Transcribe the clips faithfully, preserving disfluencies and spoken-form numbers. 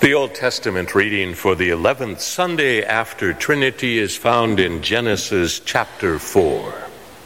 The Old Testament reading for the eleventh Sunday after Trinity is found in Genesis chapter four.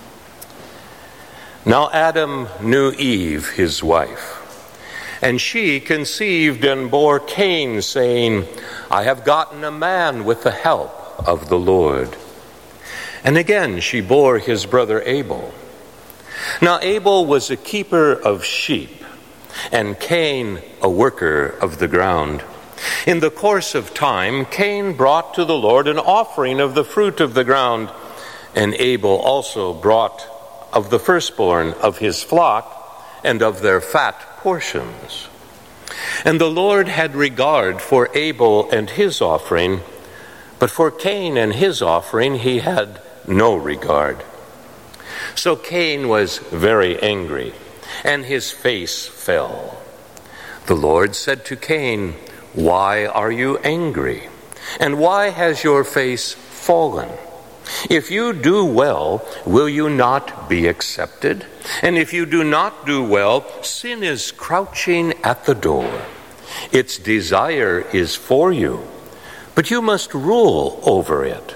Now Adam knew Eve, his wife, and she conceived and bore Cain, saying, I have gotten a man with the help of the Lord. And again she bore his brother Abel. Now Abel was a keeper of sheep, and Cain a worker of the ground. In the course of time, Cain brought to the Lord an offering of the fruit of the ground, and Abel also brought of the firstborn of his flock and of their fat portions. And the Lord had regard for Abel and his offering, but for Cain and his offering he had no regard. So Cain was very angry, and his face fell. The Lord said to Cain, Why are you angry? And why has your face fallen? If you do well, will you not be accepted? And if you do not do well, sin is crouching at the door. Its desire is for you, but you must rule over it.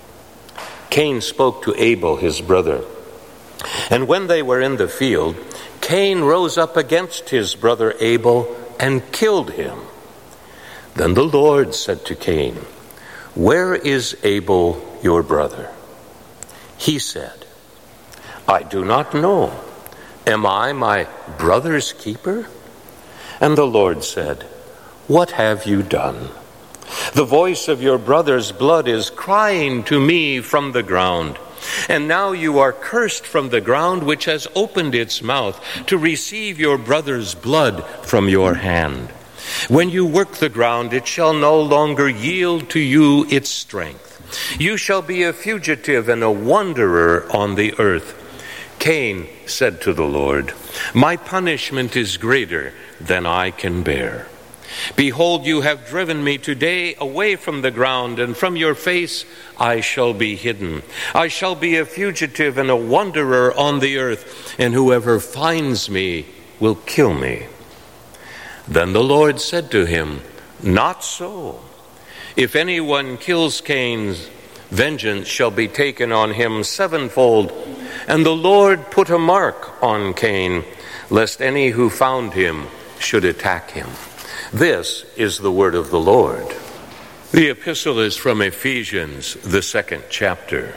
Cain spoke to Abel his brother. And when they were in the field, Cain rose up against his brother Abel and killed him. Then the Lord said to Cain, Where is Abel your brother? He said, I do not know. Am I my brother's keeper? And the Lord said, What have you done? The voice of your brother's blood is crying to me from the ground. And now you are cursed from the ground, which has opened its mouth to receive your brother's blood from your hand. When you work the ground, it shall no longer yield to you its strength. You shall be a fugitive and a wanderer on the earth. Cain said to the Lord, My punishment is greater than I can bear. Behold, you have driven me today away from the ground, and from your face I shall be hidden. I shall be a fugitive and a wanderer on the earth, and whoever finds me will kill me. Then the Lord said to him, Not so. If anyone kills Cain, vengeance shall be taken on him sevenfold. And the Lord put a mark on Cain, lest any who found him should attack him. This is the word of the Lord. The epistle is from Ephesians, the second chapter.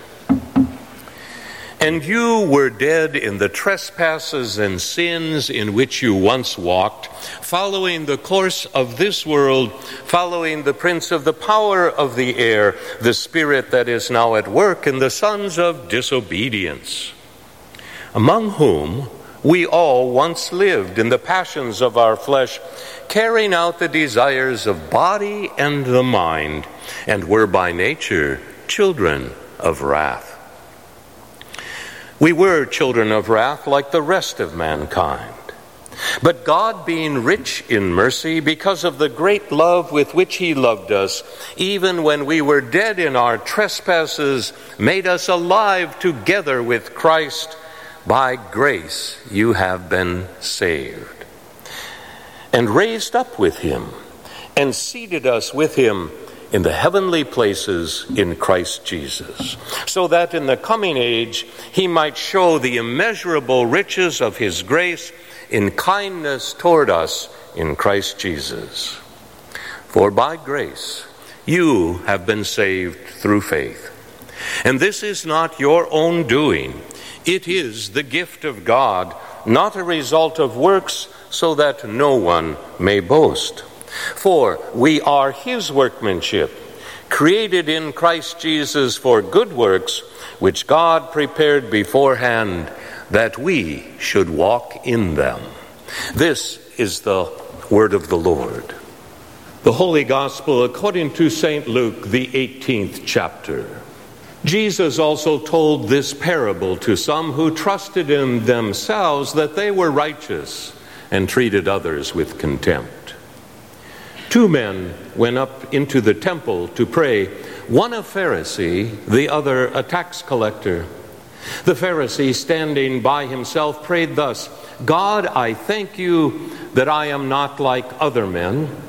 And you were dead in the trespasses and sins in which you once walked, following the course of this world, following the prince of the power of the air, the spirit that is now at work in the sons of disobedience, among whom we all once lived in the passions of our flesh, carrying out the desires of body and the mind, and were by nature children of wrath. We were children of wrath like the rest of mankind. But God, being rich in mercy, because of the great love with which he loved us, even when we were dead in our trespasses, made us alive together with Christ. By grace you have been saved, and raised up with him, and seated us with him in the heavenly places in Christ Jesus, so that in the coming age he might show the immeasurable riches of his grace in kindness toward us in Christ Jesus. For by grace you have been saved through faith. And this is not your own doing. It is the gift of God, not a result of works, so that no one may boast. For we are his workmanship, created in Christ Jesus for good works, which God prepared beforehand that we should walk in them. This is the word of the Lord. The Holy Gospel according to Saint Luke, the eighteenth chapter. Jesus also told this parable to some who trusted in themselves that they were righteous and treated others with contempt. Two men went up into the temple to pray, one a Pharisee, the other a tax collector. The Pharisee, standing by himself, prayed thus, God, I thank you that I am not like other men,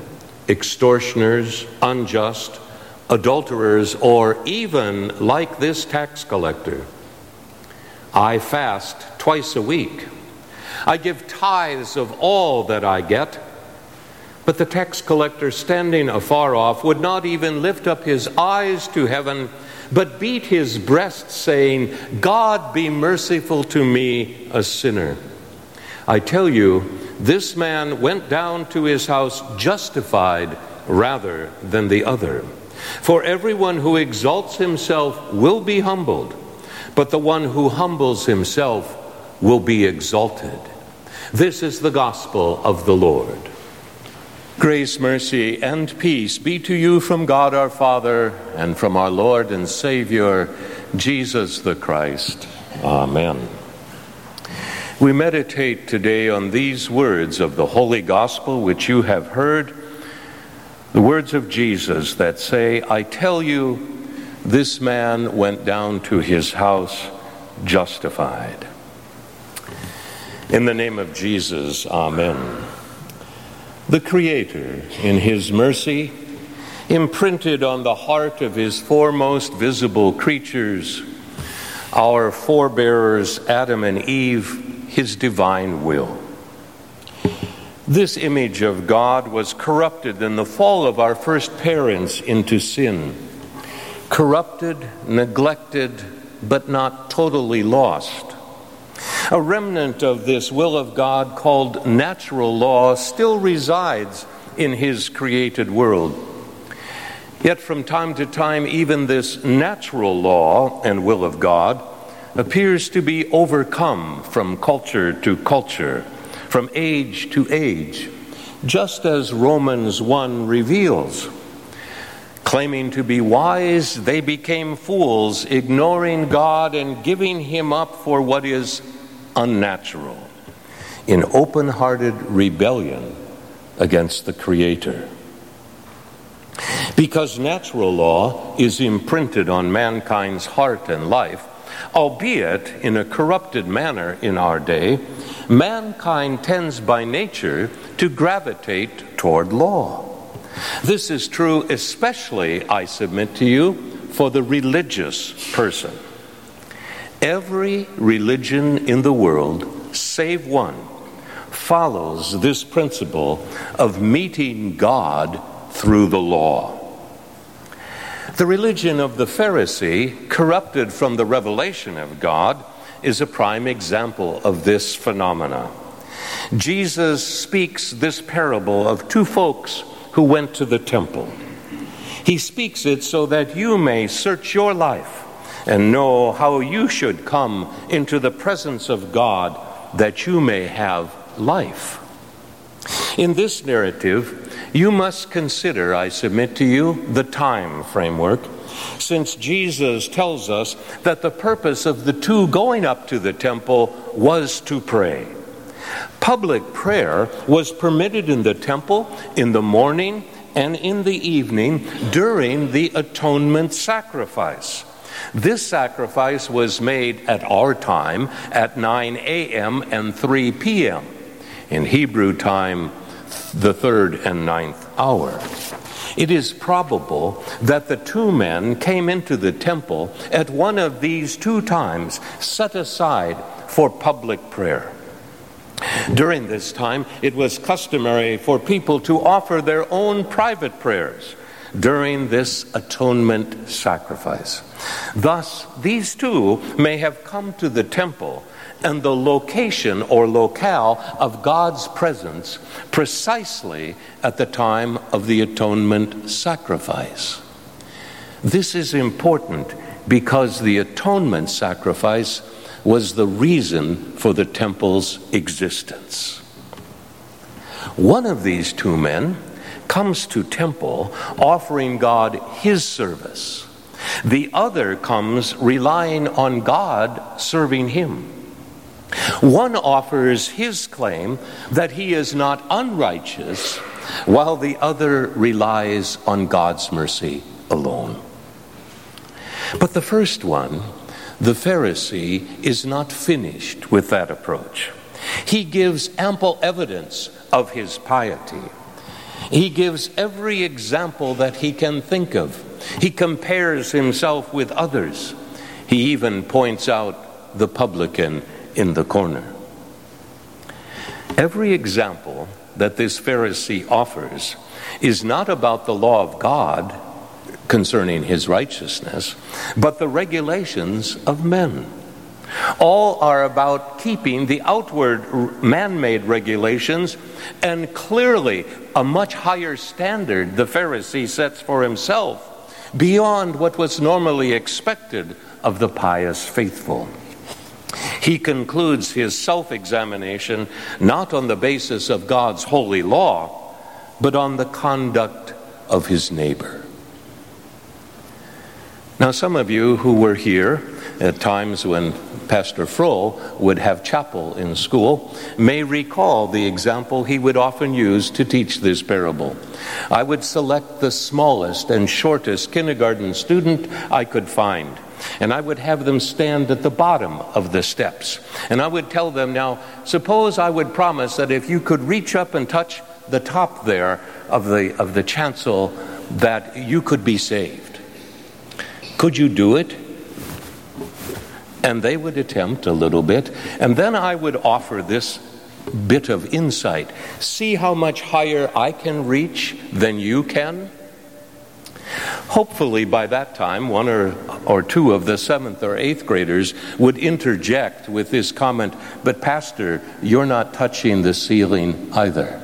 extortioners, unjust, adulterers, or even like this tax collector. I fast twice a week. I give tithes of all that I get. But the tax collector, standing afar off, would not even lift up his eyes to heaven, but beat his breast, saying, God, be merciful to me, a sinner. I tell you, this man went down to his house justified rather than the other. For everyone who exalts himself will be humbled, but the one who humbles himself will be exalted. This is the gospel of the Lord. Grace, mercy, and peace be to you from God our Father and from our Lord and Savior, Jesus the Christ. Amen. We meditate today on these words of the Holy Gospel which you have heard, the words of Jesus that say, I tell you, this man went down to his house justified. In the name of Jesus, amen. The Creator, in his mercy, imprinted on the heart of his foremost visible creatures, our forebearers Adam and Eve, his divine will. This image of God was corrupted in the fall of our first parents into sin. Corrupted, neglected, but not totally lost. A remnant of this will of God called natural law still resides in his created world. Yet from time to time, even this natural law and will of God appears to be overcome from culture to culture, from age to age, just as Romans one reveals. Claiming to be wise, they became fools, ignoring God and giving him up for what is unnatural, in open-hearted rebellion against the Creator. Because natural law is imprinted on mankind's heart and life, albeit in a corrupted manner in our day, mankind tends by nature to gravitate toward law. This is true especially, I submit to you, for the religious person. Every religion in the world, save one, follows this principle of meeting God through the law. The religion of the Pharisee, corrupted from the revelation of God, is a prime example of this phenomena. Jesus speaks this parable of two folks who went to the temple. He speaks it so that you may search your life and know how you should come into the presence of God that you may have life. In this narrative, you must consider, I submit to you, the time framework, since Jesus tells us that the purpose of the two going up to the temple was to pray. Public prayer was permitted in the temple in the morning and in the evening during the atonement sacrifice. This sacrifice was made at our time at nine a.m. and three p.m. In Hebrew time, the third and ninth hour. It is probable that the two men came into the temple at one of these two times set aside for public prayer. During this time, it was customary for people to offer their own private prayers during this atonement sacrifice. Thus, these two may have come to the temple and the location or locale of God's presence precisely at the time of the atonement sacrifice. This is important because the atonement sacrifice was the reason for the temple's existence. One of these two men comes to temple offering God his service. The other comes relying on God serving him. One offers his claim that he is not unrighteous, while the other relies on God's mercy alone. But the first one, the Pharisee, is not finished with that approach. He gives ample evidence of his piety. He gives every example that he can think of. He compares himself with others. He even points out the publican in the corner. Every example that this Pharisee offers is not about the law of God concerning his righteousness, but the regulations of men. All are about keeping the outward man-made regulations, and clearly a much higher standard the Pharisee sets for himself beyond what was normally expected of the pious faithful. He concludes his self-examination not on the basis of God's holy law, but on the conduct of his neighbor. Now, some of you who were here at times when Pastor Frohl would have chapel in school may recall the example he would often use to teach this parable. I would select the smallest and shortest kindergarten student I could find, and I would have them stand at the bottom of the steps. And I would tell them, now, suppose I would promise that if you could reach up and touch the top there of the of the chancel, that you could be saved. Could you do it? And they would attempt a little bit, and then I would offer this bit of insight. See how much higher I can reach than you can? Hopefully by that time, one or, or two of the seventh or eighth graders would interject with this comment, but Pastor, you're not touching the ceiling either.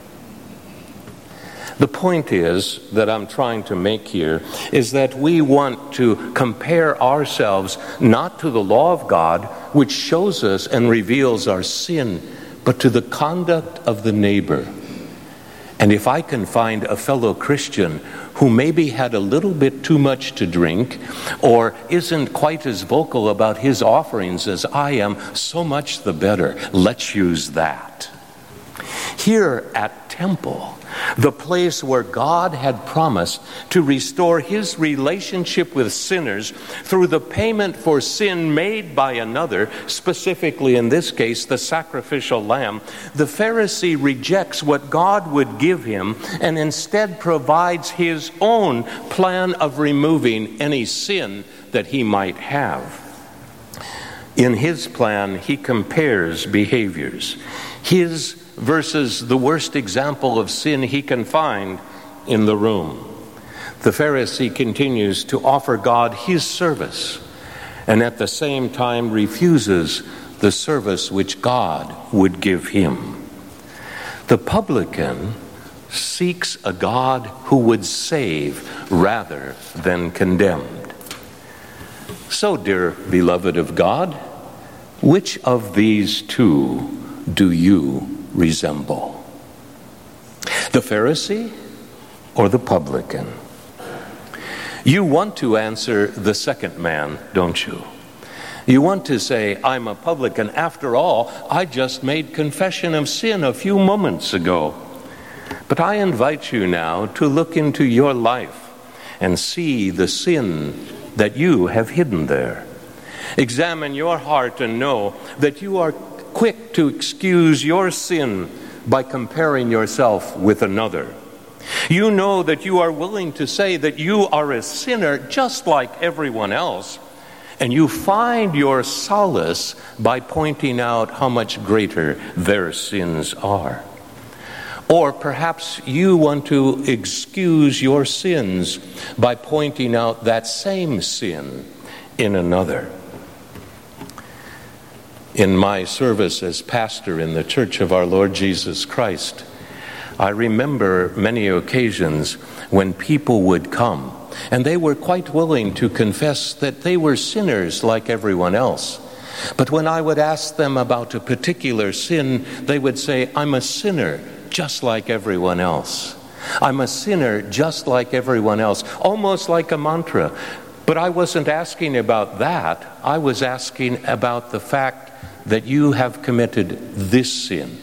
The point is that I'm trying to make here is that we want to compare ourselves not to the law of God, which shows us and reveals our sin, but to the conduct of the neighbor. And if I can find a fellow Christian who maybe had a little bit too much to drink or isn't quite as vocal about his offerings as I am, so much the better. Let's use that. Here at Temple, the place where God had promised to restore his relationship with sinners through the payment for sin made by another, specifically in this case the sacrificial lamb, the Pharisee rejects what God would give him and instead provides his own plan of removing any sin that he might have. In his plan, he compares behaviors. His versus the worst example of sin he can find in the room. The Pharisee continues to offer God his service and at the same time refuses the service which God would give him. The publican seeks a God who would save rather than condemn. So, dear beloved of God, which of these two do you resemble? The Pharisee or the publican? You want to answer the second man, don't you? You want to say, I'm a publican. After all, I just made confession of sin a few moments ago. But I invite you now to look into your life and see the sin that you have hidden there. Examine your heart and know that you are quick to excuse your sin by comparing yourself with another. You know that you are willing to say that you are a sinner just like everyone else, and you find your solace by pointing out how much greater their sins are. Or perhaps you want to excuse your sins by pointing out that same sin in another. In my service as pastor in the Church of our Lord Jesus Christ, I remember many occasions when people would come, and they were quite willing to confess that they were sinners like everyone else. But when I would ask them about a particular sin, they would say, I'm a sinner just like everyone else. I'm a sinner just like everyone else, almost like a mantra. But I wasn't asking about that. I was asking about the fact that you have committed this sin.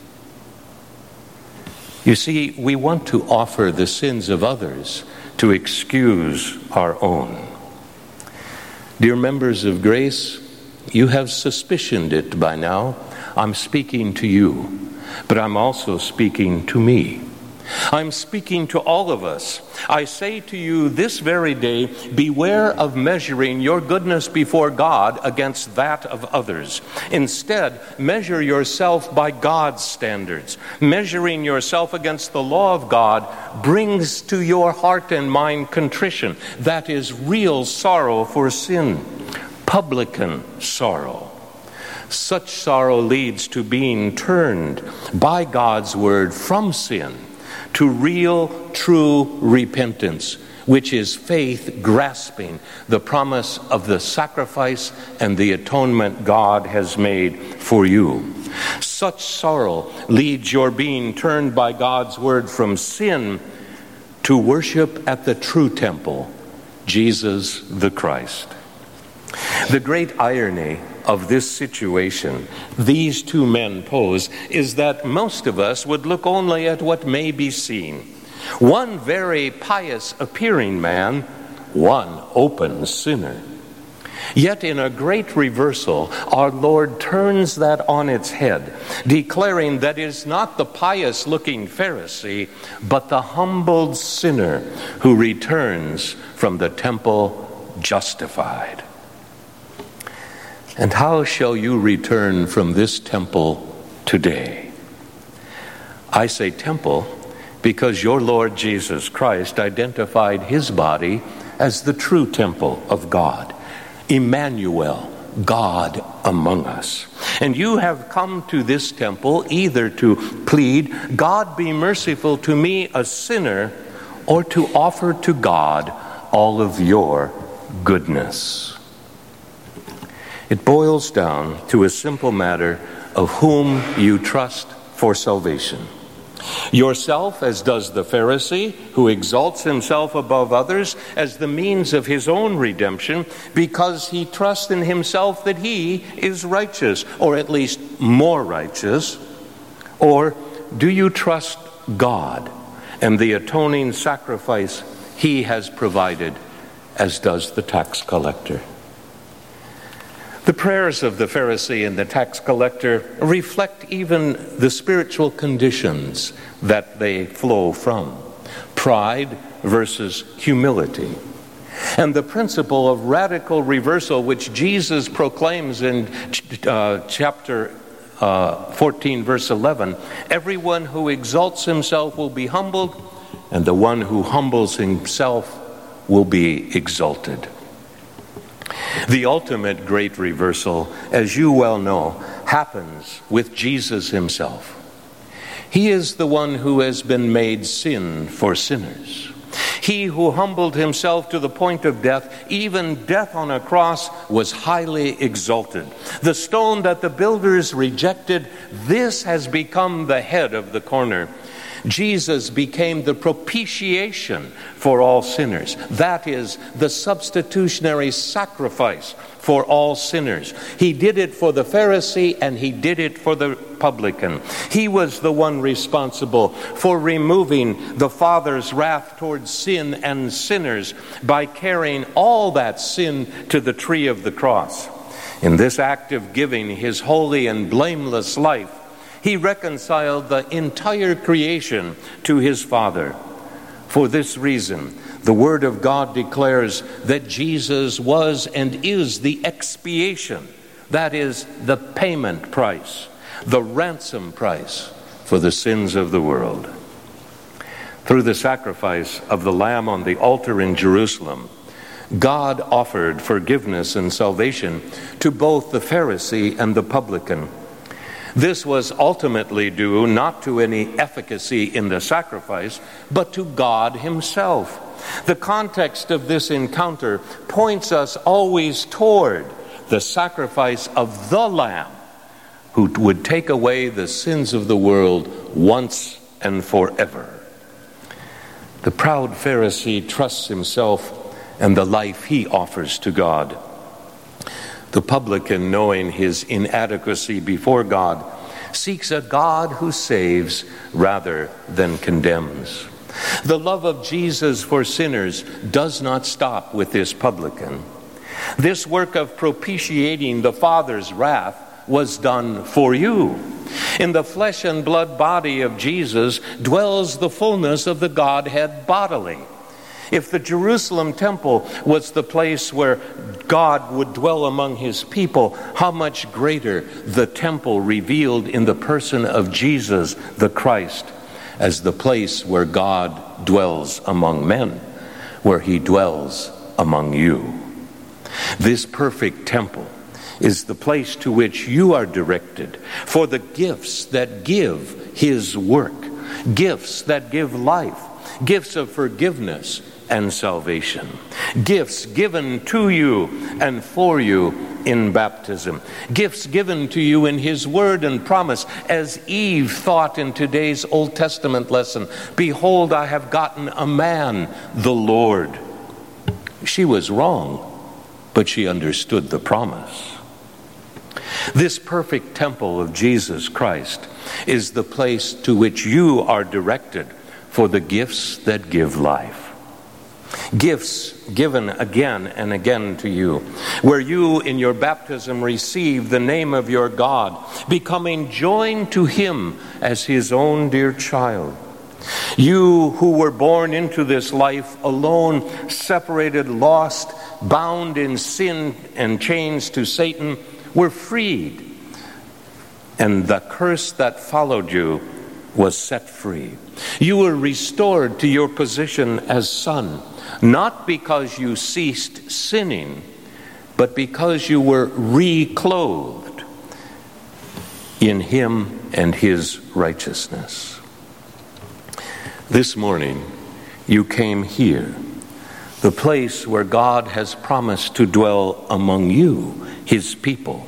You see, we want to offer the sins of others to excuse our own. Dear members of Grace, you have suspicioned it by now. I'm speaking to you, but I'm also speaking to me. I'm speaking to all of us. I say to you this very day, beware of measuring your goodness before God against that of others. Instead, measure yourself by God's standards. Measuring yourself against the law of God brings to your heart and mind contrition. That is real sorrow for sin, publican sorrow. Such sorrow leads to being turned by God's word from sin to real, true repentance, which is faith grasping the promise of the sacrifice and the atonement God has made for you. Such sorrow leads your being turned by God's word from sin to worship at the true temple, Jesus the Christ. The great irony of this situation these two men pose is that most of us would look only at what may be seen. One very pious appearing man, one open sinner. Yet in a great reversal, our Lord turns that on its head, declaring that it is not the pious-looking Pharisee, but the humbled sinner who returns from the temple justified. And how shall you return from this temple today? I say temple because your Lord Jesus Christ identified his body as the true temple of God, Emmanuel, God among us. And you have come to this temple either to plead, God be merciful to me, a sinner, or to offer to God all of your goodness. It boils down to a simple matter of whom you trust for salvation. Yourself, as does the Pharisee, who exalts himself above others as the means of his own redemption because he trusts in himself that he is righteous, or at least more righteous. Or do you trust God and the atoning sacrifice he has provided, as does the tax collector? The prayers of the Pharisee and the tax collector reflect even the spiritual conditions that they flow from. Pride versus humility. And the principle of radical reversal, which Jesus proclaims in uh, chapter uh, fourteen, verse eleven, everyone who exalts himself will be humbled, and the one who humbles himself will be exalted. The ultimate great reversal, as you well know, happens with Jesus himself. He is the one who has been made sin for sinners. He who humbled himself to the point of death, even death on a cross, was highly exalted. The stone that the builders rejected, this has become the head of the corner. Jesus became the propitiation for all sinners. That is the substitutionary sacrifice for all sinners. He did it for the Pharisee and he did it for the publican. He was the one responsible for removing the Father's wrath towards sin and sinners by carrying all that sin to the tree of the cross. In this act of giving his holy and blameless life, he reconciled the entire creation to his Father. For this reason, the Word of God declares that Jesus was and is the expiation, that is, the payment price, the ransom price for the sins of the world. Through the sacrifice of the Lamb on the altar in Jerusalem, God offered forgiveness and salvation to both the Pharisee and the publican. This was ultimately due not to any efficacy in the sacrifice, but to God himself. The context of this encounter points us always toward the sacrifice of the Lamb who would take away the sins of the world once and forever. The proud Pharisee trusts himself and the life he offers to God. The publican, knowing his inadequacy before God, seeks a God who saves rather than condemns. The love of Jesus for sinners does not stop with this publican. This work of propitiating the Father's wrath was done for you. In the flesh and blood body of Jesus dwells the fullness of the Godhead bodily. If the Jerusalem temple was the place where God would dwell among his people, how much greater the temple revealed in the person of Jesus the Christ as the place where God dwells among men, where he dwells among you. This perfect temple is the place to which you are directed for the gifts that give his work, gifts that give life, gifts of forgiveness and salvation, gifts given to you and for you in baptism, gifts given to you in his word and promise, as Eve thought in today's Old Testament lesson, "Behold, I have gotten a man, the Lord." She was wrong, but she understood the promise. This perfect temple of Jesus Christ is the place to which you are directed for the gifts that give life. Gifts given again and again to you, where you in your baptism receive the name of your God, becoming joined to him as his own dear child. You who were born into this life alone, separated, lost, bound in sin and chains to Satan, were freed, and the curse that followed you was set free. You were restored to your position as son, not because you ceased sinning, but because you were reclothed in him and his righteousness. This morning, you came here, the place where God has promised to dwell among you, his people.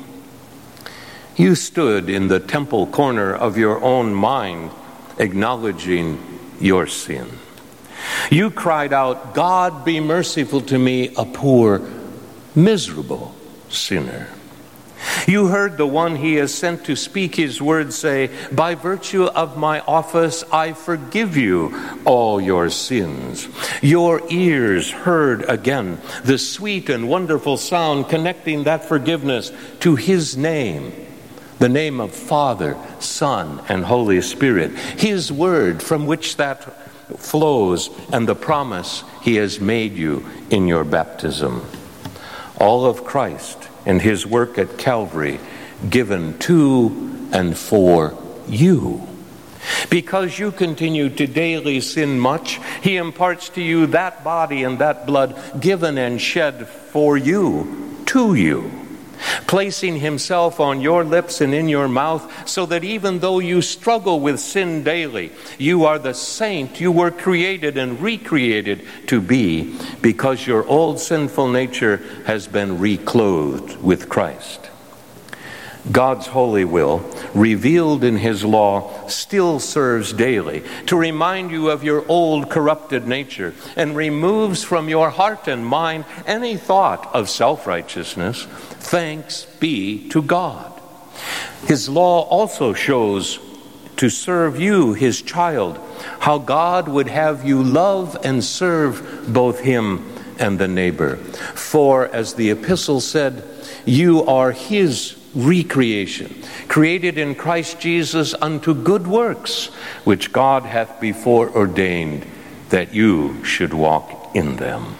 You stood in the temple corner of your own mind, acknowledging your sin. You cried out, "God, be merciful to me, a poor, miserable sinner." You heard the one he has sent to speak his word say, "By virtue of my office, I forgive you all your sins." Your ears heard again the sweet and wonderful sound connecting that forgiveness to his name, the name of Father, Son, and Holy Spirit, his word from which that flows, and the promise he has made you in your baptism. All of Christ and his work at Calvary given to and for you. Because you continue to daily sin much, he imparts to you that body and that blood given and shed for you, to you, placing himself on your lips and in your mouth, so that even though you struggle with sin daily, you are the saint you were created and recreated to be, because your old sinful nature has been reclothed with Christ. God's holy will, revealed in his law, still serves daily to remind you of your old corrupted nature, and removes from your heart and mind any thought of self-righteousness. Thanks be to God. His law also shows, to serve you, his child, how God would have you love and serve both him and the neighbor. For, as the epistle said, you are his recreation, created in Christ Jesus unto good works, which God hath before ordained that you should walk in them.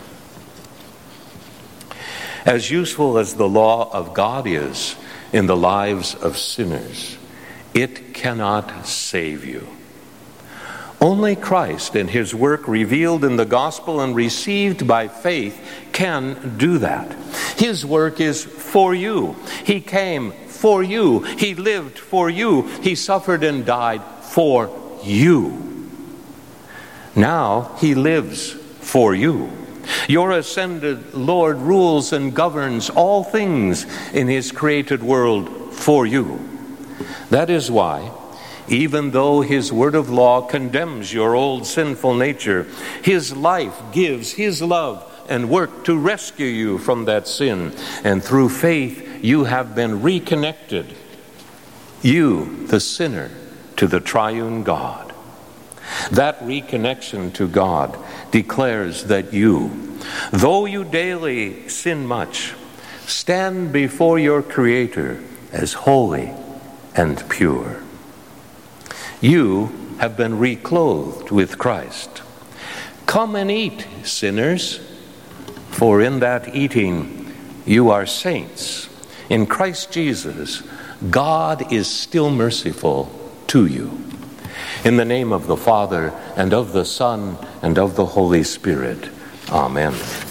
As useful as the law of God is in the lives of sinners, it cannot save you. Only Christ and his work revealed in the gospel and received by faith can do that. His work is for you. He came for you. He lived for you. He suffered and died for you. Now he lives for you. Your ascended Lord rules and governs all things in his created world for you. That is why, even though his word of law condemns your old sinful nature, his life gives his love and work to rescue you from that sin. And through faith, you have been reconnected, you, the sinner, to the triune God. That reconnection to God declares that you, though you daily sin much, stand before your Creator as holy and pure. You have been reclothed with Christ. Come and eat, sinners, for in that eating you are saints. In Christ Jesus, God is still merciful to you. In the name of the Father, and of the Son, and of the Holy Spirit. Amen.